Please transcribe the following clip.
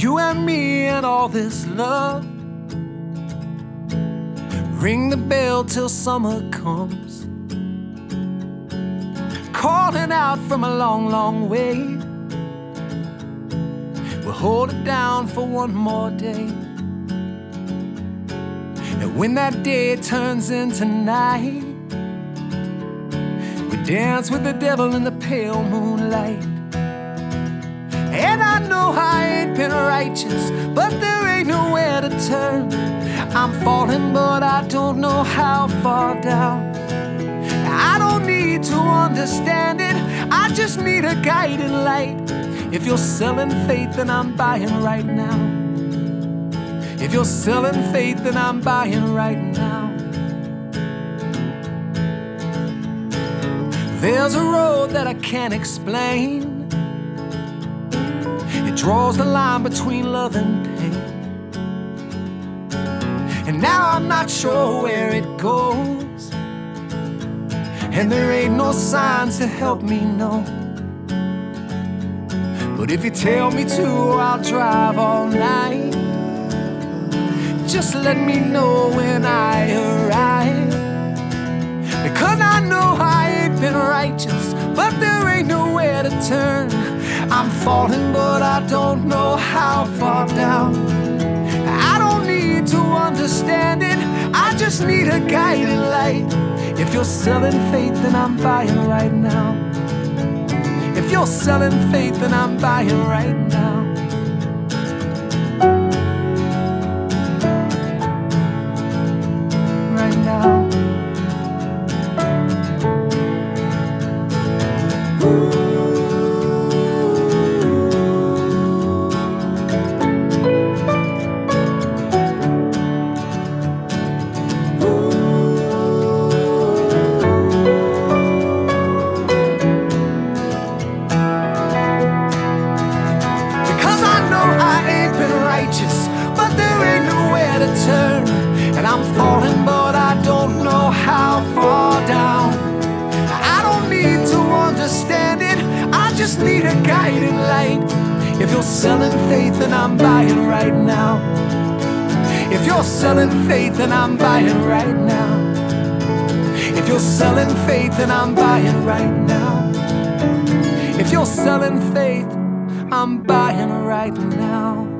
you and me and all this love. Ring the bell till summer comes, calling out from a long, long way. We'll hold it down for one more day. And when that day turns into night, we dance with the devil in the pale moonlight. And I know I ain't been righteous, but there ain't nowhere to turn. I'm falling, but I don't know how far down. I don't need to understand it, I just need a guiding light. If you're selling faith, then I'm buying right now. If you're selling faith, then I'm buying right now. There's a road that I can't explain. It draws the line between love and pain. And now I'm not sure where it goes, and there ain't no signs to help me know. But if you tell me to, I'll drive all night. Just let me know when I arrive. Because I know I ain't been righteous, but there ain't nowhere to turn. I'm falling, but I don't know how far down. I don't need to understand it, I just need a guiding light. If you're selling faith, then I'm buying right now. If you're selling faith, then I'm buying right now. Right now. But there ain't nowhere to turn, and I'm falling, but I don't know how far down. I don't need to understand it, I just need a guiding light. If you're selling faith, then I'm buying right now. If you're selling faith, then I'm buying right now. If you're selling faith, then I'm buying right now. If you're selling faith, I'm buying right now.